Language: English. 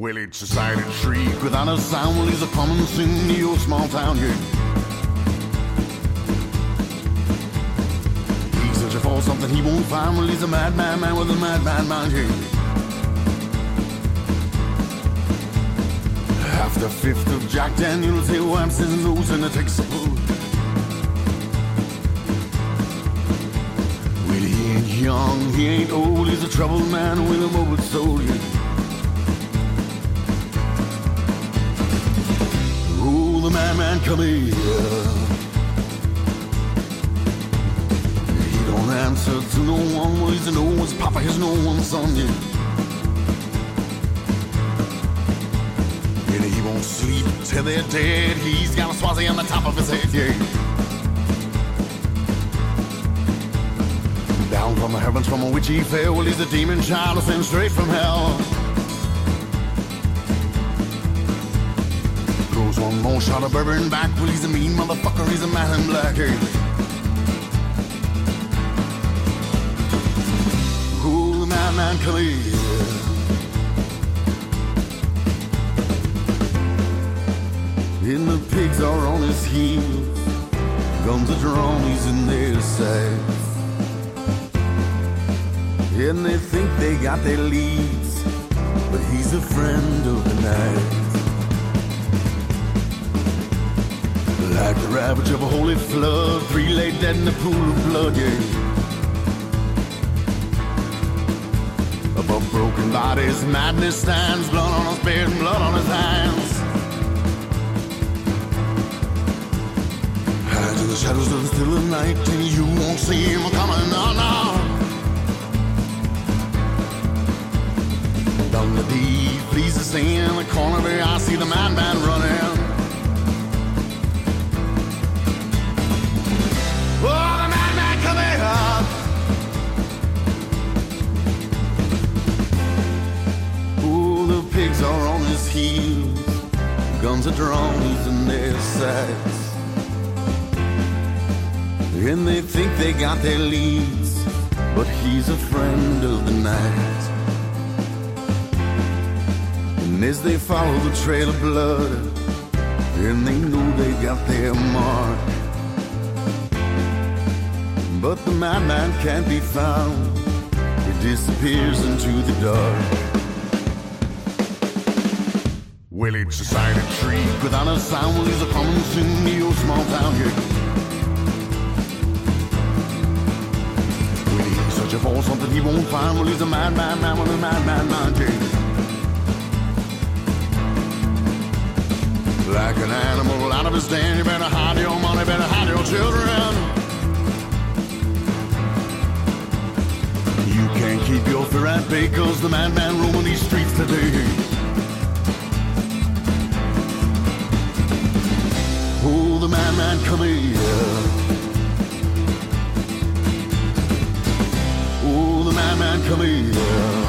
Well, it's a silent shriek without a sound. Well, he's a common sin in your small town, yeah. He's searching for something he won't find. Well, he's a madman man with a madman mind, yeah. After 5th of Jack Daniels, he wipes his nose and it takes a pull. Well, he ain't young, he ain't old. He's a troubled man with a morbid soul, yeah. The madman come here. He don't answer to no one. Well, he's no one's papa, he's no one's son, yeah. And he won't sleep till they're dead. He's got a swazi on the top of his head, yeah. Down from the heavens from which he fell. Well, he's a demon child sent straight from hell. One more shot of bourbon back. Well, he's a mean motherfucker, he's a man in black, hey. Oh, the madman come here. And the pigs are on his heels. Guns are drawn, he's in their sights. And they think they got their leads, but he's a friend of the night. Like the ravage of a holy flood, 3 lay dead in a pool of blood, yeah. Above broken bodies, madness stands, blood on his beard and blood on his hands. Hide in the shadows of the still of night, and you won't see him coming, no, no. Down the deep, please the scene in the corner where I see the madman running. Are on his heels, guns are drawn, he's in their sights. And they think they got their leads, but he's a friend of the night. And as they follow the trail of blood, and they know they got their mark, but the madman can't be found, he disappears into the dark. Well, it's a silent shriek without a sound. Well, he's a common sin in your small town, yeah. Well, he's searching for something he won't find. Well, he's a madman man with a madman mind, yeah. Like an animal out of his den, you better hide your money, better hide your children. You can't keep your fear at bay, 'cause the madman roaming these streets today. Oh, the madman come here. Oh, the madman come here.